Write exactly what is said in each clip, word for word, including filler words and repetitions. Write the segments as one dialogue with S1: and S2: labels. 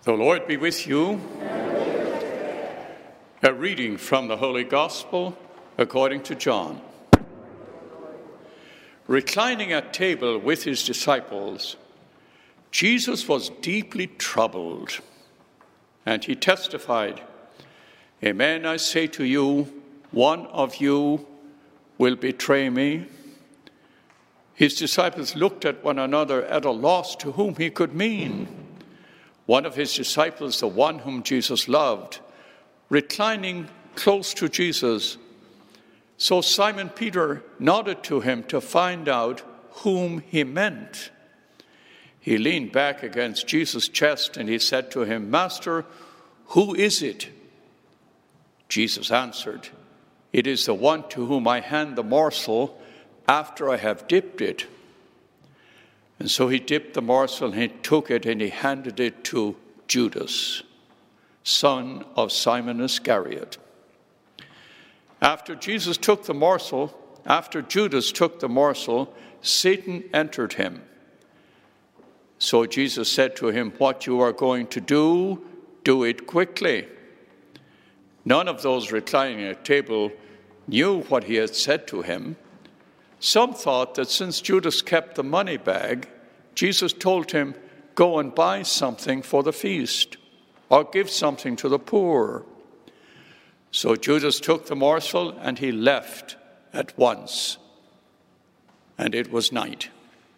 S1: The Lord be with you. A reading from the Holy Gospel according to John. Reclining at table with his disciples, Jesus was deeply troubled, and he testified, "Amen, I say to you, one of you will betray me." His disciples looked at one another at a loss to whom he could mean. One of his disciples, the one whom Jesus loved, reclining close to Jesus. So Simon Peter nodded to him to find out whom he meant. He leaned back against Jesus' chest and he said to him, "Master, who is it?" Jesus answered, "It is the one to whom I hand the morsel after I have dipped it." And so he dipped the morsel and he took it and he handed it to Judas, son of Simon Iscariot. After Jesus took the morsel, after Judas took the morsel, Satan entered him. So Jesus said to him, "What you are going to do, do it quickly." None of those reclining at table knew what he had said to him. Some thought that since Judas kept the money bag, Jesus told him, "Go and buy something for the feast, or give something to the poor." So Judas took the morsel and he left at once. And it was night.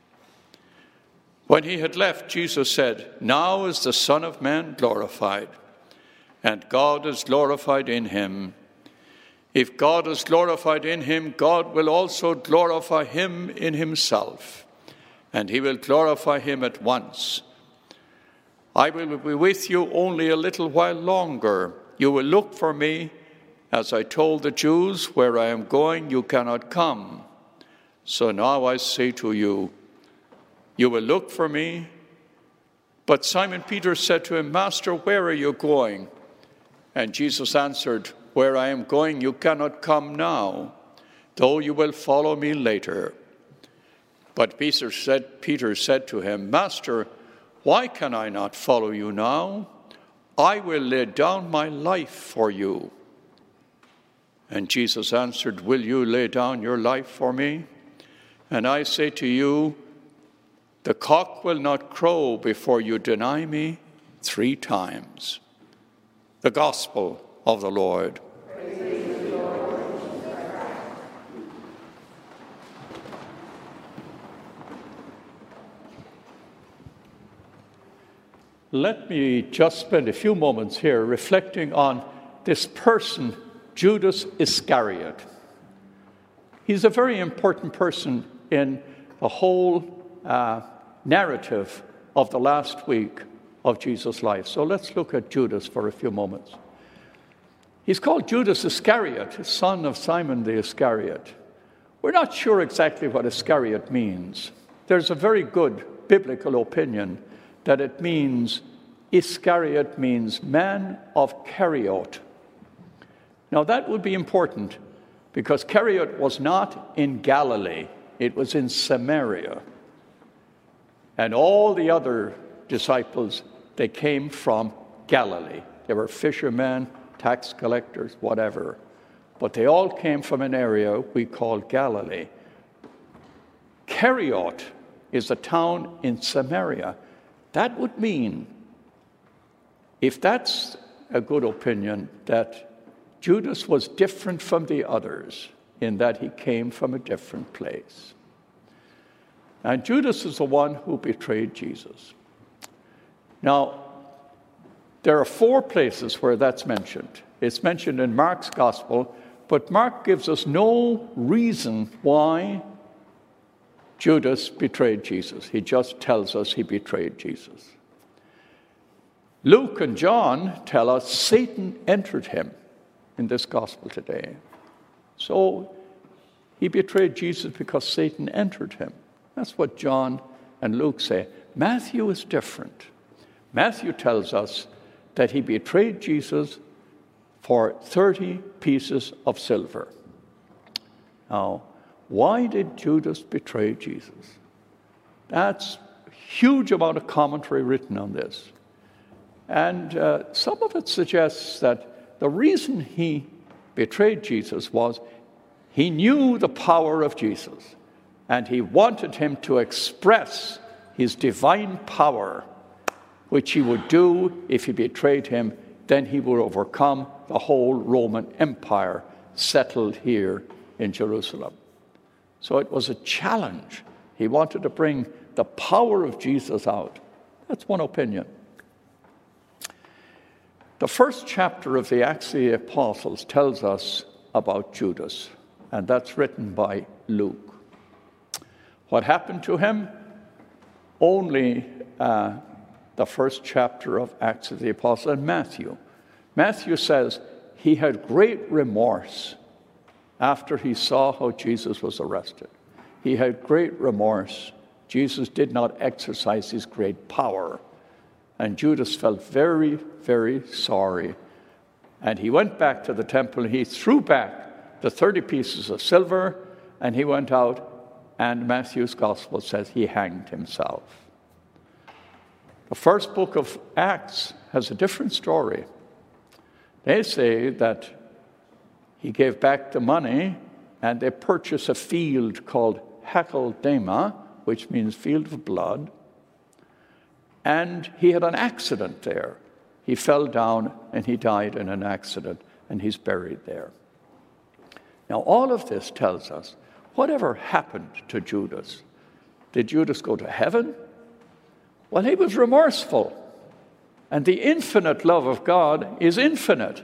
S1: When he had left, Jesus said, "Now is the Son of Man glorified, and God is glorified in him. If God is glorified in him, God will also glorify him in himself, and he will glorify him at once. I will be with you only a little while longer. You will look for me. As I told the Jews, where I am going, you cannot come. So now I say to you, you will look for me." But Simon Peter said to him, "Master, where are you going?" And Jesus answered, "Where I am going, you cannot come now, though you will follow me later." But Peter said, Peter said to him, "Master, why can I not follow you now? I will lay down my life for you." And Jesus answered, "Will you lay down your life for me? And I say to you, the cock will not crow before you deny me three times." The Gospel of the Lord. Let me just spend a few moments here reflecting on this person, Judas Iscariot. He's a very important person in the whole uh, narrative of the last week of Jesus' life. So let's look at Judas for a few moments. He's called Judas Iscariot, son of Simon the Iscariot. We're not sure exactly what Iscariot means. There's a very good biblical opinion that it means, Iscariot means man of Keriot. Now that would be important because Keriot was not in Galilee, it was in Samaria. And all the other disciples, they came from Galilee. They were fishermen, tax collectors, whatever. But they all came from an area we call Galilee. Keriot is a town in Samaria. That would mean, if that's a good opinion, that Judas was different from the others in that he came from a different place. And Judas is the one who betrayed Jesus. Now, there are four places where that's mentioned. It's mentioned in Mark's Gospel, but Mark gives us no reason why Judas betrayed Jesus. He just tells us he betrayed Jesus. Luke and John tell us Satan entered him in this gospel today. So he betrayed Jesus because Satan entered him. That's what John and Luke say. Matthew is different. Matthew tells us that he betrayed Jesus for thirty pieces of silver. Now, why did Judas betray Jesus? That's a huge amount of commentary written on this. And uh, some of it suggests that the reason he betrayed Jesus was he knew the power of Jesus, and he wanted him to express his divine power, which he would do if he betrayed him. Then he would overcome the whole Roman Empire settled here in Jerusalem. So it was a challenge. He wanted to bring the power of Jesus out. That's one opinion. The first chapter of the Acts of the Apostles tells us about Judas, and that's written by Luke. What happened to him? Only uh, the first chapter of Acts of the Apostles and Matthew. Matthew says he had great remorse after he saw how Jesus was arrested. He had great remorse. Jesus did not exercise his great power. And Judas felt very, very sorry. And he went back to the temple. He threw back the thirty pieces of silver, and he went out, and Matthew's gospel says he hanged himself. The first book of Acts has a different story. They say that he gave back the money, and they purchased a field called Hakeldama, which means field of blood. And he had an accident there. He fell down and he died in an accident, and he's buried there. Now, all of this tells us whatever happened to Judas. Did Judas go to heaven? Well, he was remorseful. And the infinite love of God is infinite.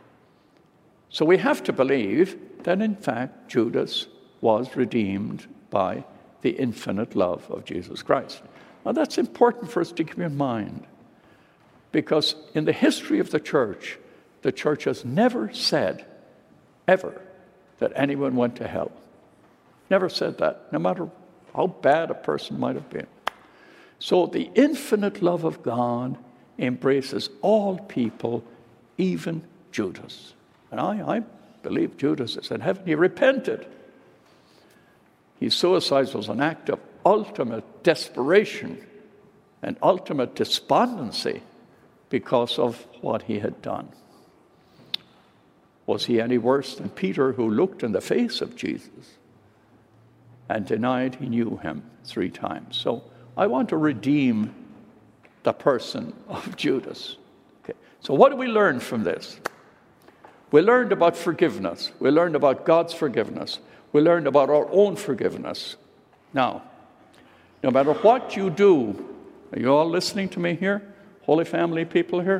S1: So we have to believe that, in fact, Judas was redeemed by the infinite love of Jesus Christ. Now, that's important for us to keep in mind, because in the history of the church, the church has never said, ever, that anyone went to hell. Never said that, no matter how bad a person might have been. So the infinite love of God embraces all people, even Judas. And I, I believe Judas is in heaven. He repented. His suicide was an act of ultimate desperation and ultimate despondency because of what he had done. Was he any worse than Peter, who looked in the face of Jesus and denied he knew him three times? So I want to redeem the person of Judas. Okay. So what do we learn from this? We learned about forgiveness. We learned about God's forgiveness. We learned about our own forgiveness. Now, no matter what you do, are you all listening to me here? Holy Family people here?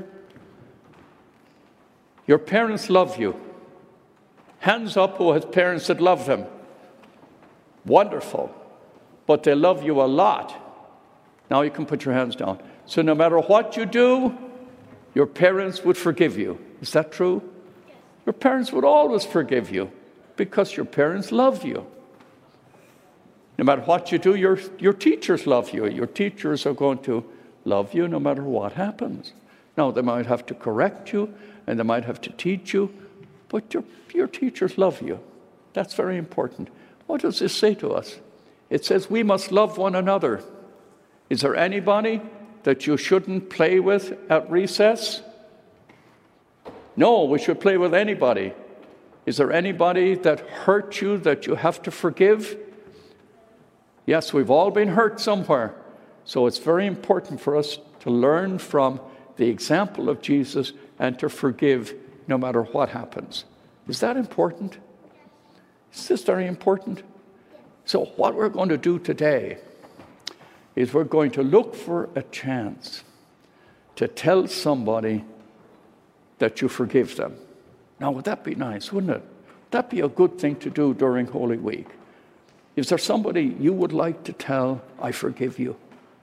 S1: Your parents love you. Hands up who has parents that love them. Wonderful. But they love you a lot. Now you can put your hands down. So no matter what you do, your parents would forgive you. Is that true? Your parents would always forgive you because your parents love you. No matter what you do, your, your teachers love you. Your teachers are going to love you no matter what happens. Now, they might have to correct you and they might have to teach you, but your, your teachers love you. That's very important. What does this say to us? It says we must love one another. Is there anybody that you shouldn't play with at recess? No, we should play with anybody. Is there anybody that hurt you that you have to forgive? Yes, we've all been hurt somewhere. So it's very important for us to learn from the example of Jesus and to forgive no matter what happens. Is that important? Is this very important? So what we're going to do today is we're going to look for a chance to tell somebody that you forgive them. Now, would that be nice, wouldn't it? Would that be a good thing to do during Holy Week? Is there somebody you would like to tell, I forgive you?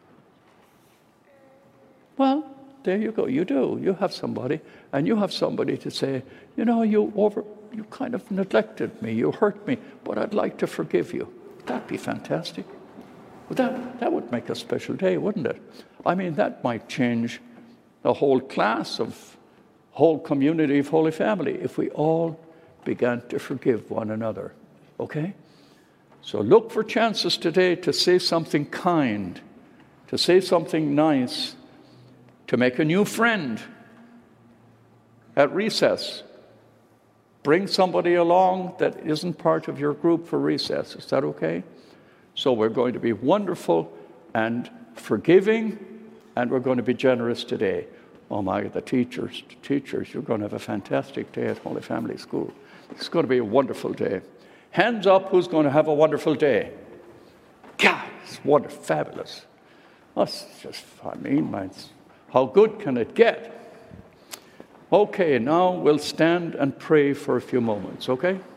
S1: Well, there you go. You do. You have somebody. And you have somebody to say, you know, you over, you kind of neglected me. You hurt me. But I'd like to forgive you. That'd be fantastic. Well, that, that would make a special day, wouldn't it? I mean, that might change the whole class of, whole community of Holy Family if we all began to forgive one another. Okay? So look for chances today to say something kind, to say something nice, to make a new friend at recess. Bring somebody along that isn't part of your group for recess. Is that okay? So we're going to be wonderful and forgiving, and we're going to be generous today. Oh my, the teachers, the teachers, you're going to have a fantastic day at Holy Family School. It's going to be a wonderful day. Hands up, who's going to have a wonderful day? God, it's wonderful, fabulous. That's just, I mean, mine's, how good can it get? Okay, now we'll stand and pray for a few moments, okay?